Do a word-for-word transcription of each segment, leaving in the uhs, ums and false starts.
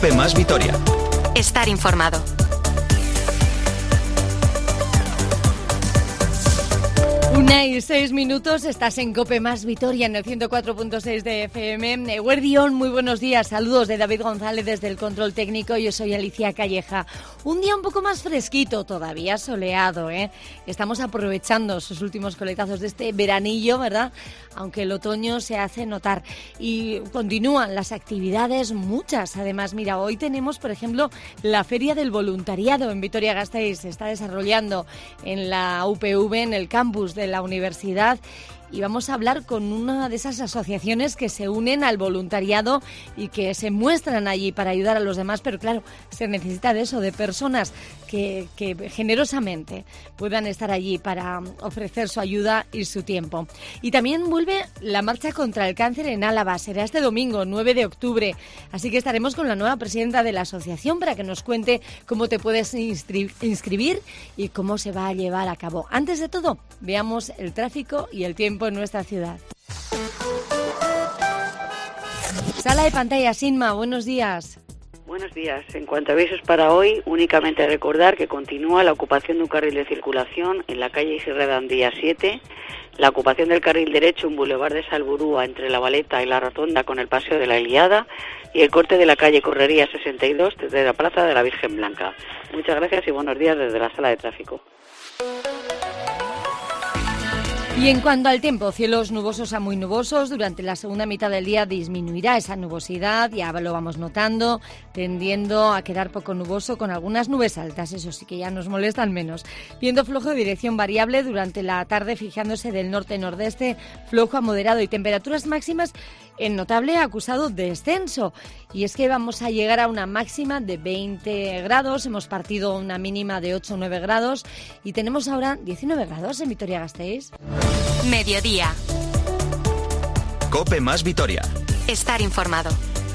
COPE más Vitoria. Estar informado. Una y seis minutos, estás en COPE más Vitoria en el ciento cuatro punto seis de F M. Guardión, muy buenos días. Saludos de David González desde el control técnico. Yo soy Alicia Calleja. Un día un poco más fresquito, todavía soleado, ¿eh? Estamos aprovechando sus últimos coletazos de este veranillo, ¿verdad? Aunque el otoño se hace notar. Y continúan las actividades, muchas. Además, mira, hoy tenemos, por ejemplo, la Feria del Voluntariado en Vitoria-Gasteiz. Se está desarrollando en la U P V, en el campus de la universidad, y vamos a hablar con una de esas asociaciones que se unen al voluntariado y que se muestran allí para ayudar a los demás, pero claro, se necesita de eso, de personas que, que generosamente puedan estar allí para ofrecer su ayuda y su tiempo. Y también vuelve la marcha contra el cáncer en Álava, será este domingo, nueve de octubre, así que estaremos con la nueva presidenta de la asociación para que nos cuente cómo te puedes inscri- inscribir y cómo se va a llevar a cabo. Antes de todo, veamos el tráfico y el tiempo en nuestra ciudad. Sala de pantallas, Inma, buenos días. Buenos días. En cuanto a avisos para hoy, únicamente recordar que continúa la ocupación de un carril de circulación en la calle Isidre día siete, la ocupación del carril derecho en Boulevard de Salburúa entre la Valeta y la Rotonda con el Paseo de la Ilíada y el corte de la calle Correría sesenta y dos desde la Plaza de la Virgen Blanca. Muchas gracias y buenos días desde la sala de tráfico. Y en cuanto al tiempo, cielos nubosos a muy nubosos. Durante la segunda mitad del día disminuirá esa nubosidad, ya lo vamos notando, tendiendo a quedar poco nuboso con algunas nubes altas, eso sí que ya nos molestan menos. Viento flojo de dirección variable durante la tarde, fijándose del norte-nordeste, flojo a moderado y temperaturas máximas en notable acusado descenso. Y es que vamos a llegar a una máxima de veinte grados, hemos partido una mínima de ocho o nueve grados y tenemos ahora diecinueve grados en Vitoria-Gasteiz. Mediodía. COPE más Vitoria. Estar informado.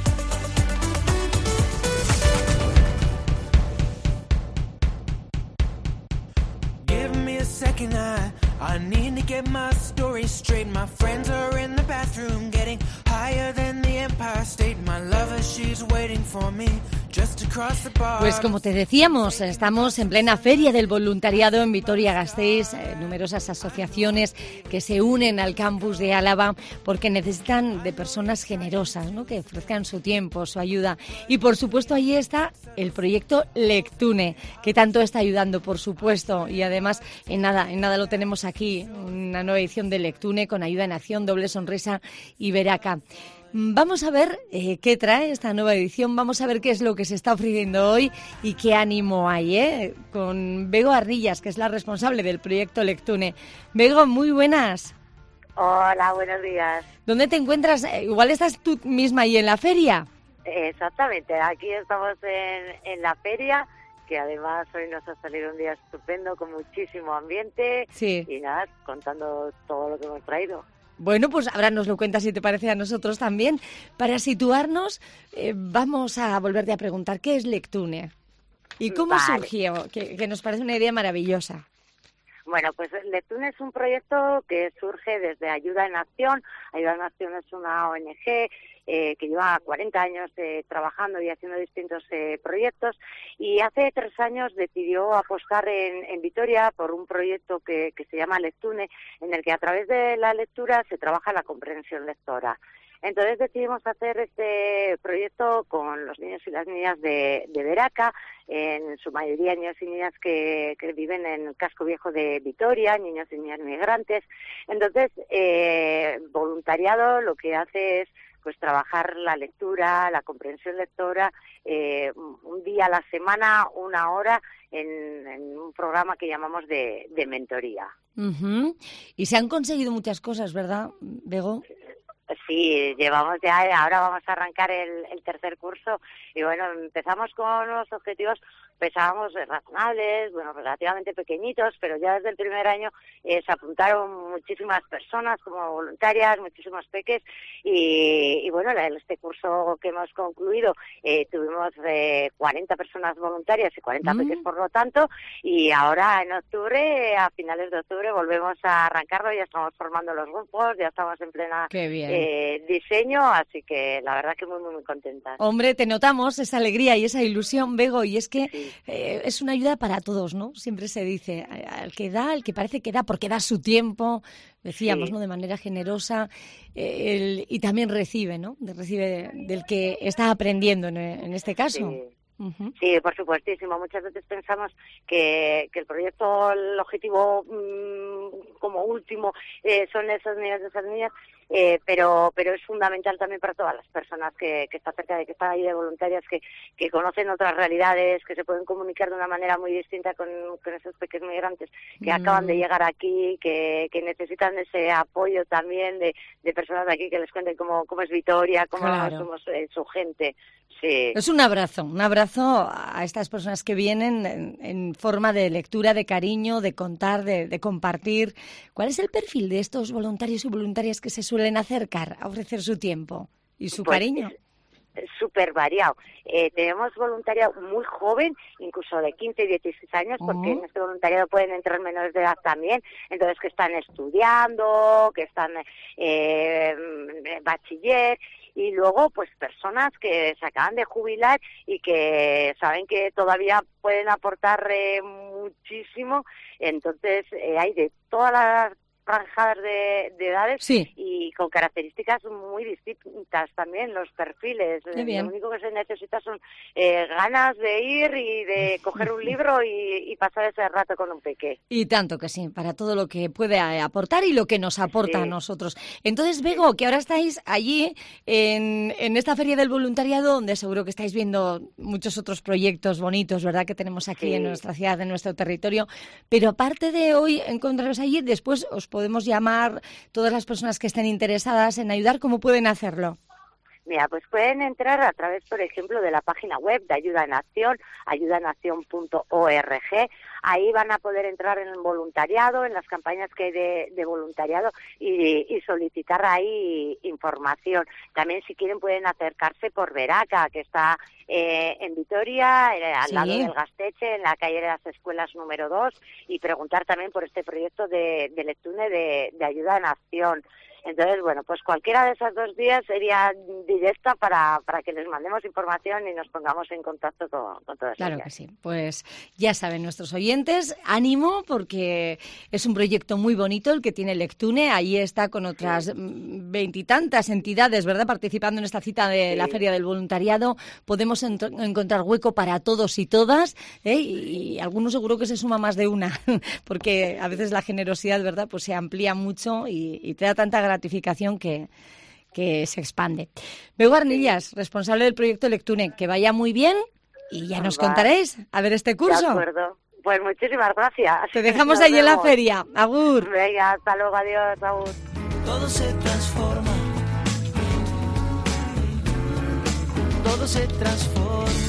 Give me a second, I, I need to get my story straight. My friends are in the bathroom getting higher than the Empire State. My lover, she's waiting for me just across the bar. Pues como te decíamos, estamos en plena Feria del Voluntariado en Vitoria-Gasteiz, eh, numerosas asociaciones que se unen al campus de Álava porque necesitan de personas generosas, ¿no?, que ofrezcan su tiempo, su ayuda. Y por supuesto ahí está el proyecto Lectune, que tanto está ayudando, por supuesto, y además en nada, en nada lo tenemos aquí, una nueva edición de Lectune con ayuda en acción, doble sonrisa y Veraca. Vamos a ver eh, qué trae esta nueva edición, vamos a ver qué es lo que se está ofreciendo hoy y qué ánimo hay, ¿eh? Con Bego Arrillas, que es la responsable del proyecto Lectune. Bego, muy buenas. Hola, buenos días. ¿Dónde te encuentras? Eh, igual estás tú misma ahí en la feria. Exactamente, aquí estamos en, en la feria, que además hoy nos ha salido un día estupendo con muchísimo ambiente. Sí. Y nada, contando todo lo que hemos traído. Bueno, pues ahora nos lo cuentas si te parece a nosotros también. Para situarnos, eh, vamos a volverte a preguntar, ¿qué es Lectune? ¿Y cómo vale. surgió? Que, que nos parece una idea maravillosa. Bueno, pues Lectune es un proyecto que surge desde Ayuda en Acción. Ayuda en Acción es una O N G eh, que lleva cuarenta años eh, trabajando y haciendo distintos eh, proyectos, y hace tres años decidió apostar en, en Vitoria por un proyecto que, que se llama Lectune, en el que a través de la lectura se trabaja la comprensión lectora. Entonces decidimos hacer este proyecto con los niños y las niñas de, de Veraca, en su mayoría niños y niñas que, que viven en el casco viejo de Vitoria, niños y niñas migrantes. Entonces, eh, voluntariado lo que hace es pues trabajar la lectura, la comprensión lectora, eh, un día a la semana, una hora, en, en un programa que llamamos de, de mentoría. Uh-huh. Y se han conseguido muchas cosas, ¿verdad, Bego? Sí, llevamos ya, ahora vamos a arrancar el, el tercer curso y bueno, empezamos con unos objetivos, pensábamos razonables, bueno, relativamente pequeñitos, pero ya desde el primer año eh, se apuntaron muchísimas personas como voluntarias, muchísimos peques y, y bueno, este curso que hemos concluido eh, tuvimos eh, cuarenta personas voluntarias y cuarenta mm. peques por lo tanto, y ahora en octubre, a finales de octubre volvemos a arrancarlo, ya estamos formando los grupos, ya estamos en plena Qué bien. eh, diseño, así que la verdad que muy, muy, muy contenta. Hombre, te notamos esa alegría y esa ilusión, Bego, y es que Sí. eh, es una ayuda para todos, ¿no? Siempre se dice, al que da, al que parece que da, porque da su tiempo, decíamos, Sí. ¿no? De manera generosa, eh, el, y también recibe, ¿no? De, recibe del que está aprendiendo en, en este caso. Sí. Uh-huh. Sí, por supuestísimo. Muchas veces pensamos que, que el proyecto, el objetivo mmm, como último eh, son esos niños y esas niñas, eh, pero pero es fundamental también para todas las personas que, que están cerca de, que están ahí de voluntarias, que, que conocen otras realidades, que se pueden comunicar de una manera muy distinta con, con esos pequeños migrantes que mm. acaban de llegar aquí, que, que necesitan ese apoyo también de, de personas de aquí que les cuenten cómo, cómo es Vitoria, cómo claro. somos eh, su gente. Sí. Es un abrazo, un abrazo a estas personas que vienen en, en forma de lectura, de cariño, de contar, de, de compartir. ¿Cuál es el perfil de estos voluntarios y voluntarias que se suelen acercar a ofrecer su tiempo y su pues cariño? Es súper variado. Eh, tenemos voluntariado muy joven, incluso de quince y dieciséis años, oh. porque en este voluntariado pueden entrar menores de edad también, entonces que están estudiando, que están eh, bachiller, y luego pues personas que se acaban de jubilar y que saben que todavía pueden aportar eh, muchísimo, entonces eh, hay de todas las franjas de, de edades sí. y con características muy distintas también los perfiles. Lo único que se necesita son eh, ganas de ir y de coger un libro y, y pasar ese rato con un peque. Y tanto que sí, para todo lo que puede aportar y lo que nos aporta sí. a nosotros. Entonces, Bego, que ahora estáis allí en, en esta Feria del Voluntariado, donde seguro que estáis viendo muchos otros proyectos bonitos, ¿verdad?, que tenemos aquí sí. en nuestra ciudad, en nuestro territorio. Pero aparte de hoy encontraros allí, después os podemos llamar todas las personas que estén interesadas en ayudar. ¿Cómo pueden hacerlo? Mira, pues pueden entrar a través, por ejemplo, de la página web de Ayuda en Acción, ayuda en acción punto org. Ahí van a poder entrar en el voluntariado, en las campañas que hay de, de voluntariado y, y solicitar ahí información. También, si quieren, pueden acercarse por Veraca, que está eh, en Vitoria, eh, al sí. lado del Gasteche, en la calle de las Escuelas número dos, y preguntar también por este proyecto de, de Lectune de, de Ayuda en Acción. Entonces, bueno, pues cualquiera de esos dos días sería directa para, para que les mandemos información y nos pongamos en contacto con, con todas Claro ellas. que sí. Pues ya saben nuestros oyentes, ánimo, porque es un proyecto muy bonito el que tiene Lectune. Ahí está con otras veintitantas entidades, ¿verdad?, participando en esta cita de sí. la Feria del Voluntariado. Podemos ent- encontrar hueco para todos y todas, ¿eh? y, y algunos seguro que se suma más de una, porque a veces la generosidad, ¿verdad?, pues se amplía mucho y, y te da tanta gratificación gratificación que, que se expande. Bego Arnillas, responsable del proyecto Lectune, que vaya muy bien y ya nos Va. contaréis a ver este curso. De acuerdo. Pues muchísimas gracias. Te dejamos ahí en la feria. Agur. Venga, hasta luego, adiós, agur. Todo se transforma. Todo se transforma.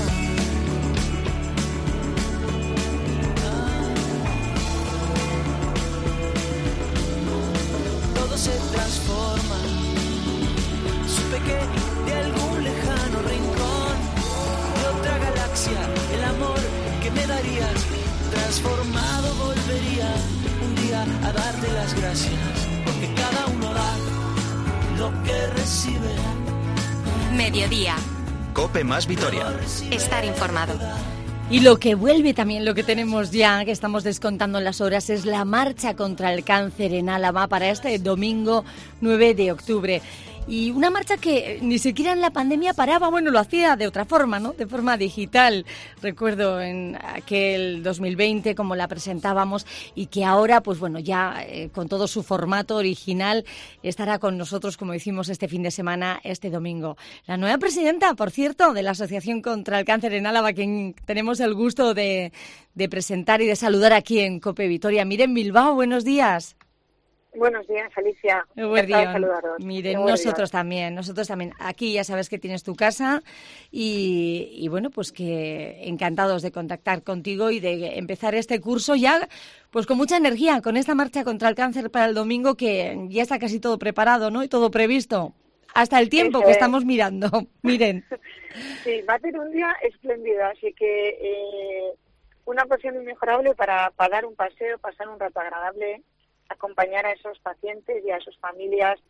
Se transforma. Supe que de algún lejano rincón de otra galaxia el amor que me darías transformado volvería un día a darte las gracias, porque cada uno da lo que recibe. Mediodía. COPE más Vitoria. Estar informado. Y lo que vuelve también, lo que tenemos ya, que estamos descontando en las horas, es la marcha contra el cáncer en Álava para este domingo nueve de octubre. Y una marcha que ni siquiera en la pandemia paraba, bueno, lo hacía de otra forma, ¿no?, de forma digital. Recuerdo en aquel dos mil veinte cómo la presentábamos y que ahora, pues bueno, ya eh, con todo su formato original estará con nosotros, como hicimos este fin de semana, este domingo. La nueva presidenta, por cierto, de la Asociación contra el Cáncer en Álava, quien tenemos el gusto de, de presentar y de saludar aquí en COPE Vitoria. Miren Bilbao, buenos días. Buenos días, Alicia. Encantada de saludaros. Miren, nosotros también, nosotros también. Aquí ya sabes que tienes tu casa y, y bueno, pues que encantados de contactar contigo y de empezar este curso ya pues con mucha energía, con esta marcha contra el cáncer para el domingo que ya está casi todo preparado, ¿no?, y todo previsto. Hasta el tiempo Eso que es. estamos mirando. Miren. Sí, va a ser un día espléndido, así que eh, una ocasión inmejorable para, para dar un paseo, pasar un rato agradable, acompañar a esos pacientes y a sus familias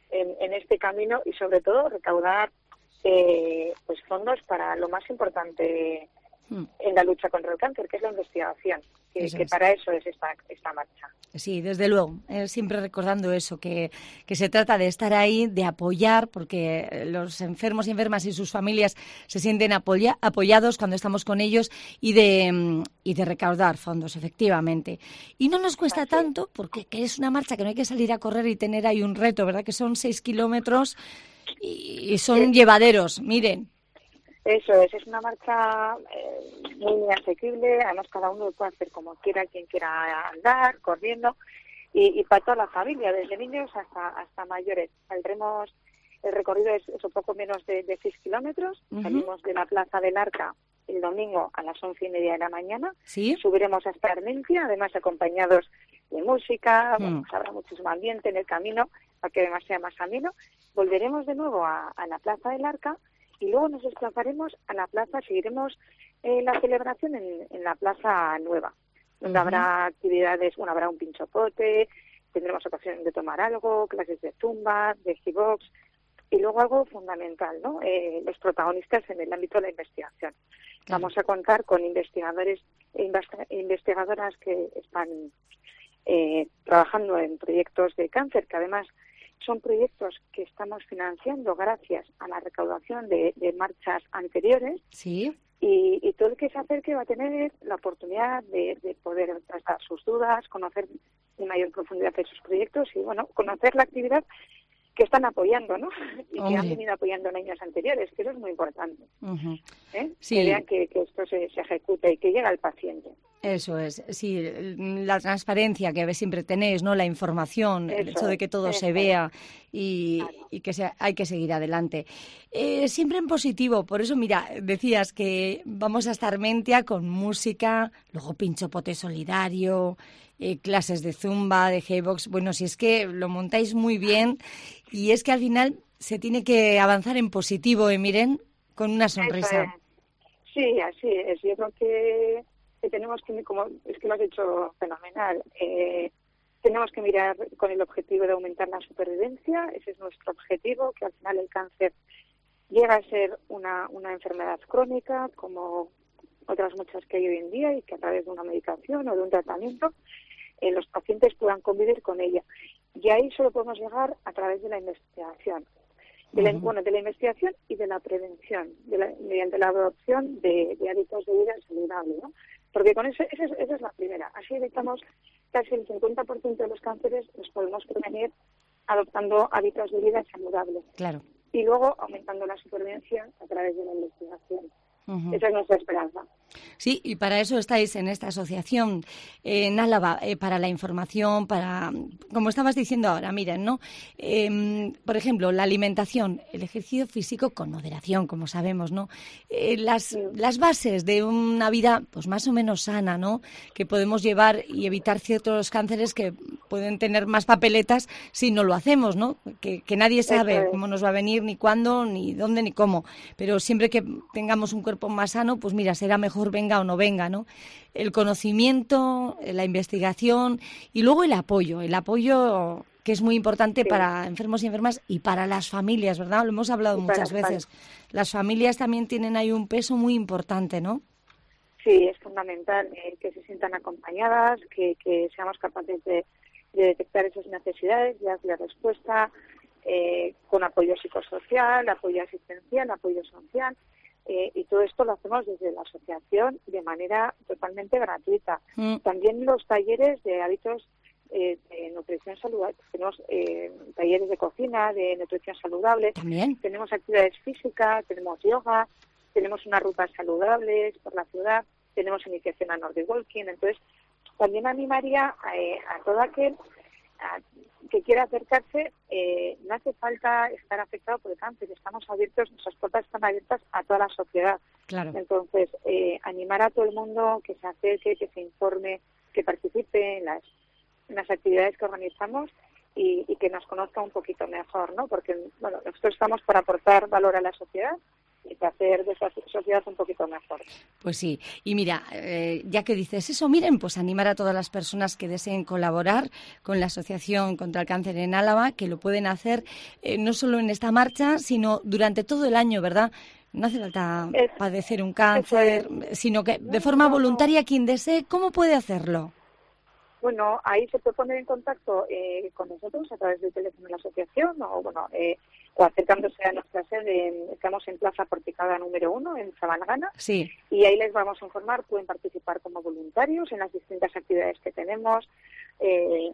en, en este camino y sobre todo recaudar eh, pues fondos para lo más importante hmm. en la lucha contra el cáncer, que es la investigación, que, que para eso es esta, esta marcha. Sí, desde luego, eh, siempre recordando eso, que, que se trata de estar ahí, de apoyar, porque los enfermos y enfermas y sus familias se sienten apoya, apoyados cuando estamos con ellos y de, y de recaudar fondos, efectivamente. Y no nos cuesta Así. tanto, porque que es una marcha que no hay que salir a correr y tener ahí un reto, ¿verdad? Que son seis kilómetros y, y son sí. llevaderos, miren. Eso es, es una marcha eh, muy, muy asequible, además cada uno lo puede hacer como quiera, quien quiera andar, corriendo, y, y para toda la familia, desde niños hasta hasta mayores. Saldremos, el recorrido es, es un poco menos de, de seis kilómetros, uh-huh. salimos de la Plaza del Arca el domingo a las once y media de la mañana, ¿Sí? subiremos hasta Armentia, además acompañados de música, uh-huh. bueno, pues habrá muchísimo ambiente en el camino, para que además sea más ameno. Volveremos de nuevo a, a la Plaza del Arca, y luego nos desplazaremos a la plaza, seguiremos eh, la celebración en, en la Plaza Nueva, donde uh-huh. habrá actividades, bueno, habrá un pinchopote, tendremos ocasión de tomar algo, clases de zumba, de hip-box, y luego algo fundamental, ¿no? Eh, los protagonistas en el ámbito de la investigación. Claro. Vamos a contar con investigadores e investigadoras que están eh, trabajando en proyectos de cáncer, que además son proyectos que estamos financiando gracias a la recaudación de, de marchas anteriores. Sí. Y, y todo el que se acerque va a tener la oportunidad de, de poder trasladar sus dudas, conocer en mayor profundidad de sus proyectos y, bueno, conocer la actividad que están apoyando, ¿no? Y Hombre. que han venido apoyando en años anteriores, que eso es muy importante. Uh-huh. ¿Eh? Sí. Que vean que, que esto se, se ejecuta y que llega al paciente. Eso es, sí, la transparencia que siempre tenéis, ¿no? La información, eso, el hecho de que todo eso. se vea y, claro. y que se, hay que seguir adelante. Eh, siempre en positivo, por eso, mira, decías que vamos a estar Armentia con música, luego pinchopote solidario, eh, clases de zumba, de G-Box. Bueno, si es que lo montáis muy bien y es que al final se tiene que avanzar en positivo, ¿eh, Miren? Con una sonrisa. Es. Sí, así es. Yo creo que... que tenemos que, como es que lo has hecho fenomenal, eh, tenemos que mirar con el objetivo de aumentar la supervivencia, ese es nuestro objetivo, que al final el cáncer llega a ser una, una enfermedad crónica, como otras muchas que hay hoy en día, y que a través de una medicación o de un tratamiento eh, los pacientes puedan convivir con ella. Y ahí solo podemos llegar a través de la investigación. De la, uh-huh. bueno, de la investigación y de la prevención, de la, mediante la adopción de, de hábitos de vida saludables, ¿no? Porque con eso, esa es, esa es la primera. Así evitamos casi el cincuenta por ciento de los cánceres, los podemos prevenir adoptando hábitos de vida saludables. Claro. Y luego aumentando la supervivencia a través de la investigación. Uh-huh. Esa es nuestra esperanza. Sí, y para eso estáis en esta asociación eh, en Álava, eh, para la información, para, como estabas diciendo ahora, miren, ¿no? Eh, por ejemplo, la alimentación, el ejercicio físico con moderación, como sabemos, ¿no? Eh, las, sí. las bases de una vida, pues más o menos sana, ¿no? Que podemos llevar y evitar ciertos cánceres que pueden tener más papeletas si no lo hacemos, ¿no? Que, que nadie sabe es. cómo nos va a venir, ni cuándo, ni dónde, ni cómo. Pero siempre que tengamos un cuerpo más sano, pues mira, será mejor venga o no venga, ¿no? El conocimiento, la investigación y luego el apoyo, el apoyo que es muy importante sí. para enfermos y enfermas y para las familias, ¿verdad? Lo hemos hablado y muchas veces. Las familias también tienen ahí un peso muy importante, ¿no? Sí, es fundamental eh, que se sientan acompañadas, que, que seamos capaces de, de detectar esas necesidades, de darle respuesta eh, con apoyo psicosocial, apoyo asistencial, apoyo social. Eh, y todo esto lo hacemos desde la asociación de manera totalmente gratuita. Mm. También los talleres de hábitos eh, de nutrición saludable, tenemos eh, talleres de cocina, de nutrición saludable, ¿También? tenemos actividades físicas, tenemos yoga, tenemos unas rutas saludables por la ciudad, tenemos iniciación a Nordic Walking. Entonces, también animaría a, eh, a todo aquel a, que quiera acercarse, eh, no hace falta estar afectado por el cáncer, estamos abiertos, nuestras puertas están abiertas a toda la sociedad. Claro. Entonces, eh, animar a todo el mundo que se acerque, que se informe, que participe en las, en las actividades que organizamos y, y que nos conozca un poquito mejor, ¿no? Porque, bueno, nosotros estamos para aportar valor a la sociedad de hacer de esta sociedad un poquito mejor. Pues sí, y mira, eh, ya que dices eso, miren, pues animar a todas las personas que deseen colaborar con la Asociación contra el Cáncer en Álava, que lo pueden hacer eh, no solo en esta marcha, sino durante todo el año, ¿verdad? No hace falta es, padecer un cáncer, es. sino que de forma voluntaria quien desee, ¿cómo puede hacerlo? Bueno, ahí se puede poner en contacto eh, con nosotros a través del teléfono de la asociación o, bueno, eh, o acercándose a nuestra sede. En, estamos en Plaza Porticada número uno, en Sabanagana. Sí. Y ahí les vamos a informar. Pueden participar como voluntarios en las distintas actividades que tenemos. Eh,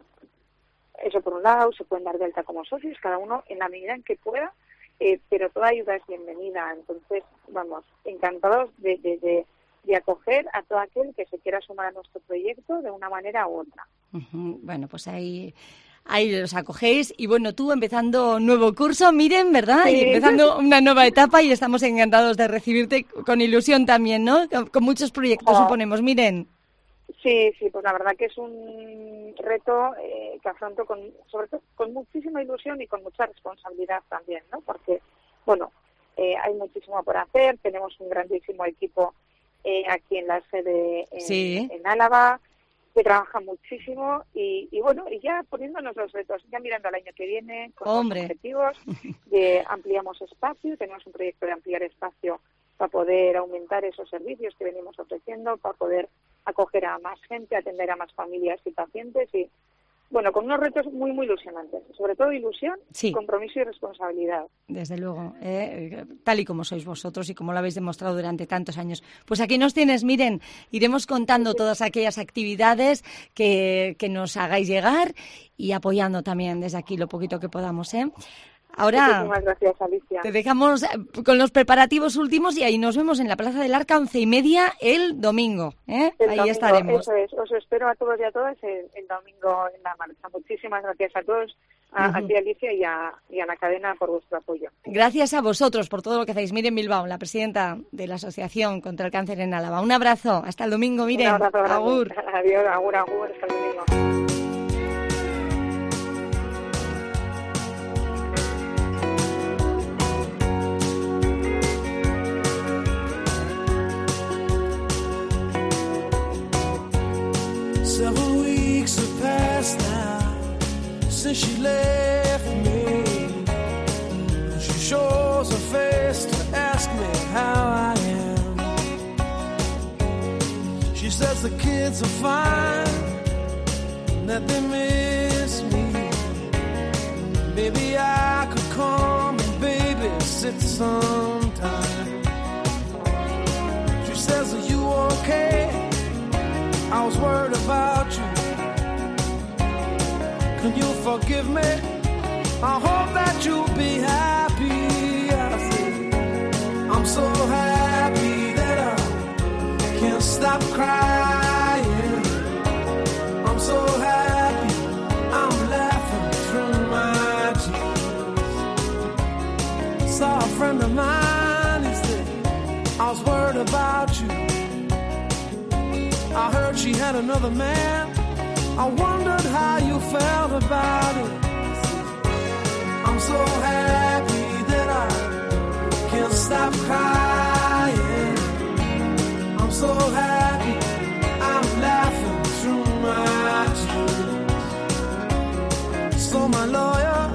eso por un lado, se pueden dar de alta como socios, cada uno en la medida en que pueda, eh, pero toda ayuda es bienvenida. Entonces, vamos, encantados de... de, de de acoger a todo aquel que se quiera sumar a nuestro proyecto de una manera u otra. Uh-huh. Bueno, pues ahí, ahí los acogéis. Y bueno, tú empezando nuevo curso, Miren, ¿verdad? Sí. Y empezando una nueva etapa y estamos encantados de recibirte con ilusión también, ¿no? Con, con muchos proyectos, oh. suponemos, Miren. Sí, sí, pues la verdad que es un reto eh, que afronto con, sobre todo con muchísima ilusión y con mucha responsabilidad también, ¿no? Porque, bueno, eh, hay muchísimo por hacer, tenemos un grandísimo equipo Eh, aquí en la sede en, sí. en Álava, que trabaja muchísimo y, y bueno, y ya poniéndonos los retos, ya mirando al año que viene, con Hombre. los objetivos, de ampliamos espacio, tenemos un proyecto de ampliar espacio para poder aumentar esos servicios que venimos ofreciendo, para poder acoger a más gente, atender a más familias y pacientes y bueno, con unos retos muy, muy ilusionantes. Sobre todo ilusión, sí. compromiso y responsabilidad. Desde luego, ¿eh? Tal y como sois vosotros y como lo habéis demostrado durante tantos años. Pues aquí nos tienes, Miren, iremos contando sí. todas aquellas actividades que, que nos hagáis llegar y apoyando también desde aquí lo poquito que podamos, ¿eh? Ahora muchísimas gracias, Alicia. Te dejamos con los preparativos últimos y ahí nos vemos en la Plaza del Arca, once y media, el domingo. ¿eh? El ahí domingo, estaremos. Eso es, os espero a todos y a todas el, el domingo en la marcha. Muchísimas gracias a todos, a, uh-huh. a ti, Alicia, y a, y a la cadena por vuestro apoyo. Gracias a vosotros por todo lo que hacéis. Miren Bilbao, la presidenta de la Asociación contra el Cáncer en Álava. Un abrazo, hasta el domingo, Miren. Un abrazo, agur. Adiós, agur, agur, hasta el domingo. Several weeks have passed now since she left me. She shows her face to ask me how I am. She says the kids are fine, that they miss me. Maybe I could come and babysit sometime. She says, are you okay? I was worried about you. Can you forgive me? I hope that you'll be happy. I said, I'm so happy that I can't stop crying. I'm so happy I'm laughing through my tears. Saw a friend of mine, he said, I was worried about you. I heard she had another man. I wondered how you felt about it. I'm so happy that I can't stop crying. I'm so happy I'm laughing through my tears. So my lawyer,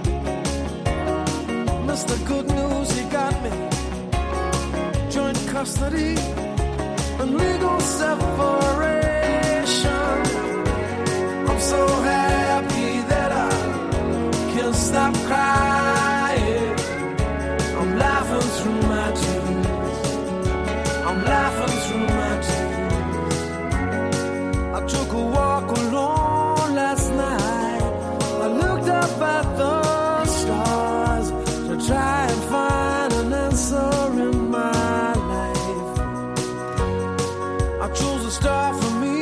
Mister Good News, he got me joint custody and legal separation. I'm so happy that I can't stop crying. I'm laughing through my tears. I'm laughing through my tears. I took a walk alone last night. I looked up at the stars to try and find an answer in my life. I chose a star for me.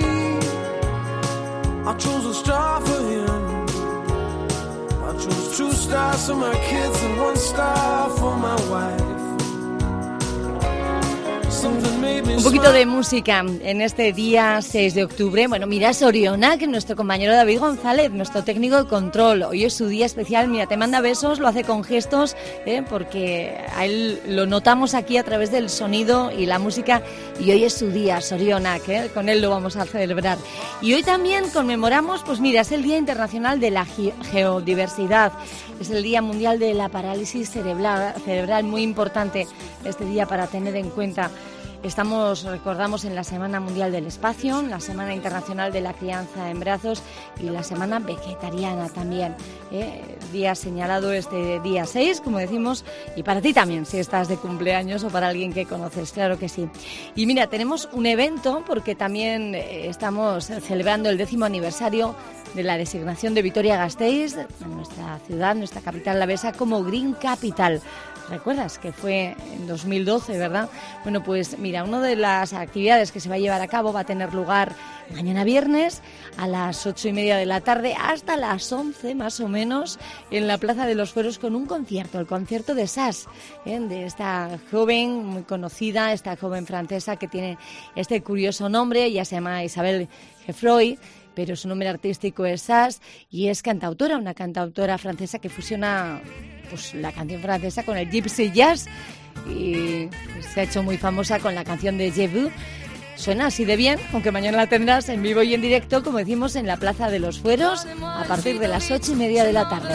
I chose a star for him. I chose two stars for my kids and one star for my wife. Un poquito de música en este día seis de octubre. Bueno, mira, Soriona, que nuestro compañero David González, nuestro técnico de control, hoy es su día especial. Mira, te manda besos, lo hace con gestos, ¿eh? Porque a él lo notamos aquí a través del sonido y la música. Y hoy es su día, Soriona, que con él lo vamos a celebrar. Y hoy también conmemoramos, pues mira, es el Día Internacional de la Ge- Geodiversidad. Es el Día Mundial de la Parálisis Cerebral, cerebral, muy importante este día para tener en cuenta. Estamos, recordamos, en la Semana Mundial del Espacio, la Semana Internacional de la Crianza en Brazos y la Semana Vegetariana también. ¿eh? Día señalado este día seis, como decimos, y para ti también, si estás de cumpleaños o para alguien que conoces, claro que sí. Y mira, tenemos un evento porque también estamos celebrando el décimo aniversario de la designación de Vitoria-Gasteiz, nuestra ciudad, nuestra capital alavesa, como Green Capital. ¿Recuerdas que fue en dos mil doce, verdad? Bueno, pues mira, una de las actividades que se va a llevar a cabo va a tener lugar mañana viernes a las ocho y media de la tarde hasta las once más o menos en la Plaza de los Fueros con un concierto, el concierto de Sass, ¿eh? de esta joven muy conocida, esta joven francesa que tiene este curioso nombre, ella se llama Isabelle Geoffroy, pero su nombre artístico es Sass y es cantautora, una cantautora francesa que fusiona pues la canción francesa con el gypsy jazz y se ha hecho muy famosa con la canción de Je veux. Suena así de bien, aunque mañana la tendrás en vivo y en directo, como decimos, en la Plaza de los Fueros a partir de las ocho y media de la tarde.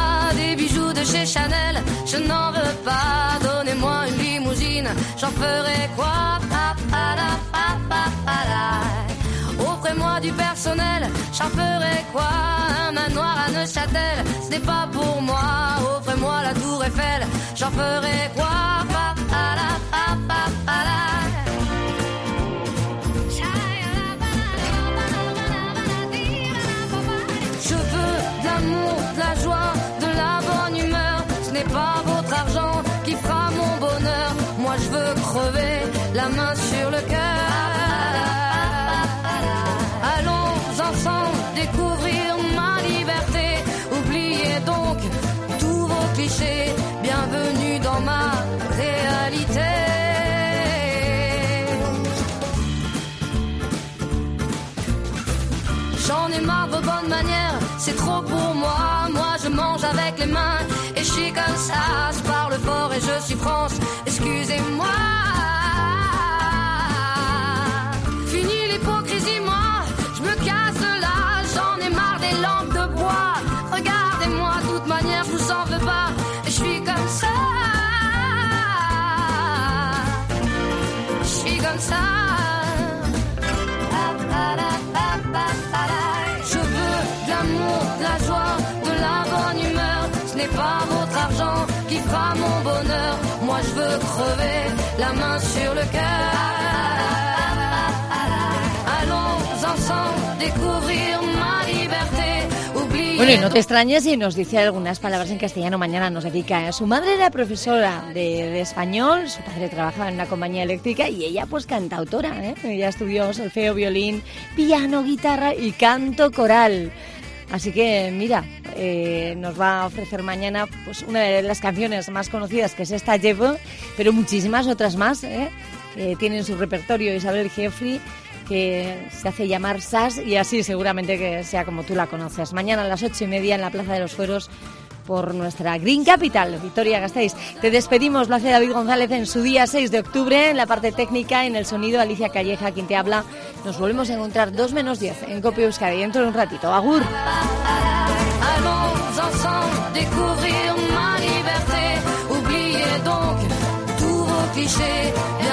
Offrez-moi du personnel, j'en ferai quoi? Un manoir à Neuchâtel, ce n'est pas pour moi. Offrez-moi la tour Eiffel, j'en ferai quoi? Pa, pa, la, pa, pa, pa, la. Je veux de l'amour, de la joie, de la bonne humeur. Ce n'est pas votre argent qui fera mon bonheur. Moi je veux crever, la main sur le cœur. Ensemble découvrir ma liberté. Oubliez donc tous vos clichés. Bienvenue dans ma réalité. J'en ai marre de vos bonnes manières, c'est trop pour moi. Moi je mange avec les mains et je suis comme ça. Je parle fort et je suis France, excusez-moi. Fini l'hypocrisie, moi je me casse là, j'en ai marre des lampes de bois. Regardez-moi, de toute manière, je vous en veux pas. Je suis comme ça. Je suis comme ça. Je veux de l'amour, de la joie, de la bonne humeur. Ce n'est pas votre argent qui fera mon bonheur. Moi je veux crever, la main sur le cœur. Bueno, y no te extrañes si nos dice algunas palabras en castellano, mañana nos dedica. Su madre era profesora de, de español, su padre trabajaba en una compañía eléctrica y ella pues cantautora, ¿eh? Ella estudió solfeo, violín, piano, guitarra y canto coral. Así que mira, eh, nos va a ofrecer mañana pues una de las canciones más conocidas, que es esta Je veux, pero muchísimas otras más, ¿eh? que tienen su repertorio. Isabelle Geoffroy, que se hace llamar Sass, y así seguramente que sea como tú la conoces. Mañana a las ocho y media en la Plaza de los Fueros por nuestra Green Capital, Vitoria-Gasteiz. Te despedimos, lo hace David González en su día seis de octubre, en la parte técnica, en el sonido, Alicia Calleja, quien te habla. Nos volvemos a encontrar dos menos diez en Cope Euskadi dentro de un ratito. Agur. Allons ensemble découvrir ma liberté. Oubliez donc tous vos clichés.